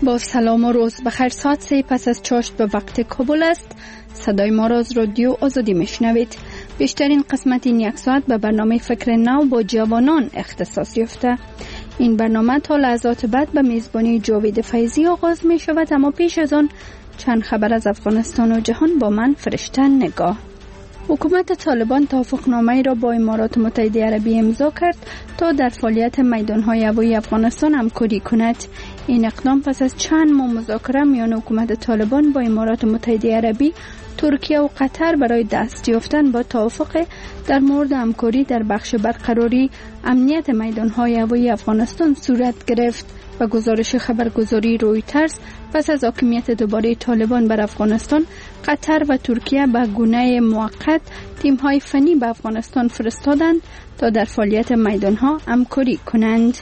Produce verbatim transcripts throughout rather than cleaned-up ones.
با سلام و روز بخیر. ساعت سه پس از چاشت به وقت کابل است. صدای ما را از رادیو آزادی میشنوید. بیشترین قسمت این یک ساعت به برنامه فکر نو با جوانان اختصاص یافته. این برنامه تا لحظات بعد به میزبانی جاوید فیضی آغاز می شود، اما پیش از آن چند خبر از افغانستان و جهان با من فرشته نگاه. حکومت طالبان توافقنامه‌ای را با امارات متحده عربی امضا کرد تا در فعالیت میدان‌های هوایی افغانستان همکاری کند. این اقدام پس از چند ماه مذاکره میان حکومت طالبان با امارات متحده عربی، ترکیه و قطر برای دست یافتن با توافق در مورد همکاری در بخش برقراری امنیت میدان‌های هوایی افغانستان صورت گرفت. و گزارش خبرگزاری رویترز پس از حاکمیت دوباره طالبان بر افغانستان، قطر و ترکیه به گونه موقت تیم‌های فنی به افغانستان فرستادند تا در فعالیت میدان‌ها همکاری کنند.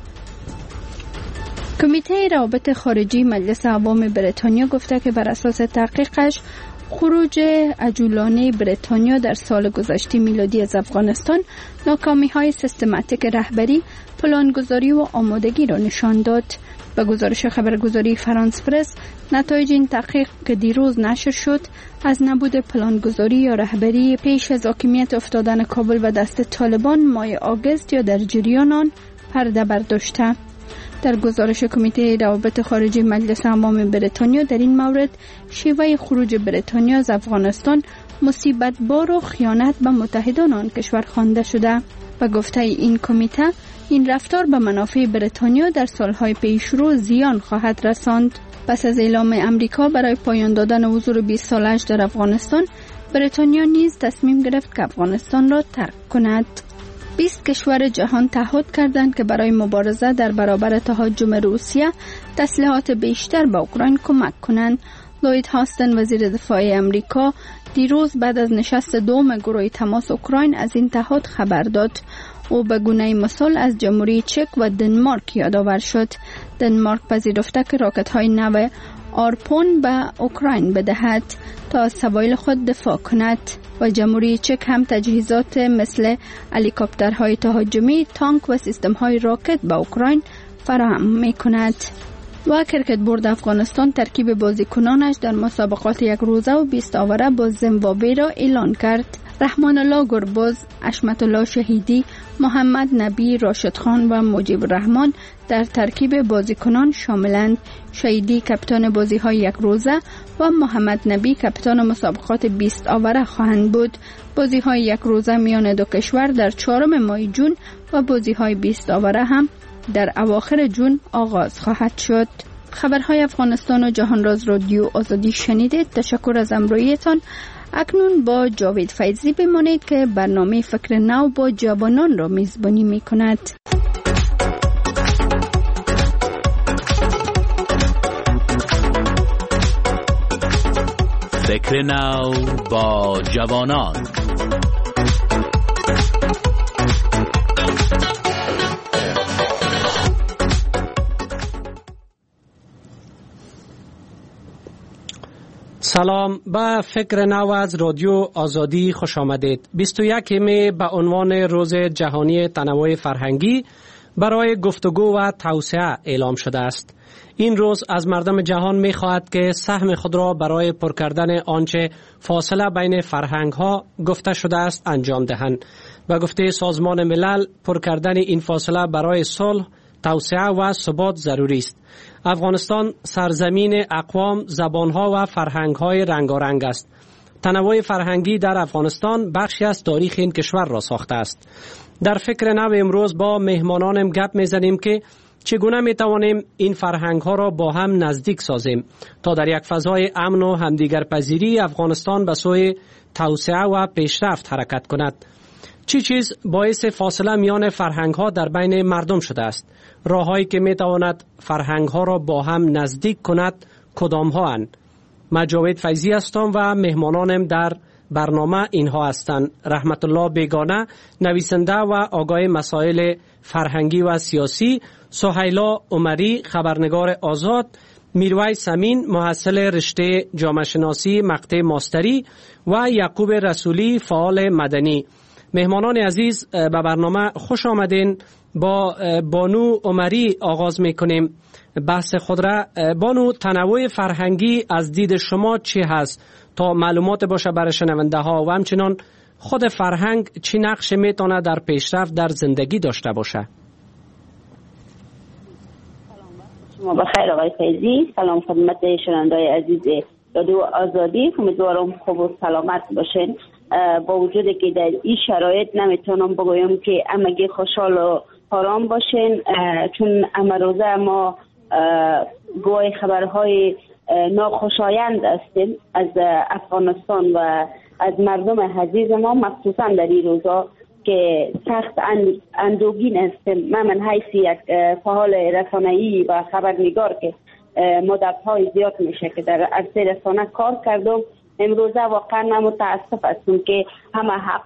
کمیته روابط خارجی مجلس عوام بریتانیا گفته که بر اساس تحقیقش خروج عجولانه بریتانیا در سال گذشته میلادی از افغانستان ناکامی‌های سیستماتیک رهبری، پلانگذاری و آمادگی را نشان داد. به گزارش خبرگزاری فرانس پرس، نتایج این تحقیق که دیروز نشر شد از نبود پلانگذاری یا رهبری پیش از حاکمیت افتادن کابل و دست طالبان ماه آگوست یا در جریان آن پرده برداشته. در گزارش کمیته روابط خارجی مجلس عوام بریتانیا در این مورد شیوه خروج بریتانیا از افغانستان مصیبت بار و خیانت به متحدان آن کشور خوانده شده. و گفته این کمیته این رفتار به منافع بریتانیا در سالهای پیشرو زیان خواهد رساند. پس از اعلام امریکا برای پایان دادن حضور بیست سالش در افغانستان، بریتانیا نیز تصمیم گرفت که افغانستان را ترک کند. بیست کشور جهان تعهد کردند که برای مبارزه در برابر تهاجم روسیه تسلیحات بیشتر به اوکراین کمک کنند. لوید هاستن وزیر دفاع امریکا دیروز بعد از نشست دوم گروه تماس اوکراین از این تعهد خبر داد. او به گونه مثال از جمهوری چک و دنمارک یادآور شد. دنمارک پذیرفته که راکت‌های نو آرپون به اوکراین بدهد تا از سواحل خود دفاع کند و جمهوری چک هم تجهیزات مثل هلیکوپترهای تهاجمی، تانک و سیستم‌های راکت به اوکراین فراهم می‌کند. و کرکت بورد افغانستان ترکیب بازیکنانش در مسابقات یک روزه و بیست آوره با زیمبابوه را اعلان کرد. رحمان الله گرباز، حشمت الله شهیدی، محمد نبی، راشد خان و مجیب الرحمن در ترکیب بازیکنان شاملند. شهیدی کاپیتان بازی‌های یک روزه و محمد نبی کاپیتان مسابقات بیست آوره خواهند بود. بازی‌های یک روزه میان دو کشور در چهارم ماه جون و بازی‌های بیست آوره هم در اواخر جون آغاز خواهد شد. خبرهای افغانستان و جهان را از رادیو آزادی شنیدید. تشکر از همراهیتان. اکنون با جاوید فیضی بمانید که برنامه فکر نو با جوانان را میزبانی می کند. فکر نو با جوانان. سلام، به فکر نو از رادیو آزادی خوش آمدید. بیست و یک می به عنوان روز جهانی تنوع فرهنگی برای گفتگو و توسعه اعلام شده است. این روز از مردم جهان می خواهد که سهم خود را برای پر کردن آنچه فاصله بین فرهنگ ها گفته شده است انجام دهند. و گفته سازمان ملل پر کردن این فاصله برای صلح، توسعه و ثبات ضروری است. افغانستان سرزمین اقوام، زبانها و فرهنگهای رنگارنگ است. تنوع فرهنگی در افغانستان بخشی از تاریخ این کشور را ساخته است. در فکر نو امروز با مهمانانم گپ میزنیم که چگونه میتوانیم این فرهنگها را با هم نزدیک سازیم تا در یک فضای امن و همدیگرپذیری افغانستان به سوی توسعه و پیشرفت حرکت کند. چی چیز باعث فاصله میان فرهنگ‌ها در بین مردم شده است؟ راه‌هایی که می‌تواند فرهنگ‌ها را با هم نزدیک کند کدام‌ها اند؟ من جاوید فیضی هستم و مهمانانم در برنامه اینها هستند: رحمت الله بیگانه، نویسنده و آگاه مسائل فرهنگی و سیاسی، سهیلا عمری، خبرنگار آزاد، میرویس امین، محصل رشته جامعه شناسی مقطع ماستری و یعقوب رسولی، فعال مدنی. مهمانان عزیز به برنامه خوش آمدین. با بانو عمری آغاز میکنیم بحث خود را. بانو، تنوع فرهنگی از دید شما چی هست تا معلومات باشه برای شنونده ها و همچنان خود فرهنگ چی نقش میتونه در پیشرفت در زندگی داشته باشه؟ شما بخیر آقای فیضی. سلام خدمت شنونده‌های عزیز رادیو آزادی. امیدوارم خوب و سلامت باشین. با وجودی که در این شرایط نمیتونم بگویم که همگی خوشحال و آرام باشین، چون امروزه ما گوی خبرهای ناخوشایند هستیم از افغانستان و از مردم عزیز ما، مخصوصا در این روزا که سخت اندوهگین هستیم. من من حیث یک فعال رسانه‌ای و خبرنگار که مدت‌های زیاد میشه که در عرصه رسانه کار کردم، امروزه واقعا من متاسف هستم که همه حق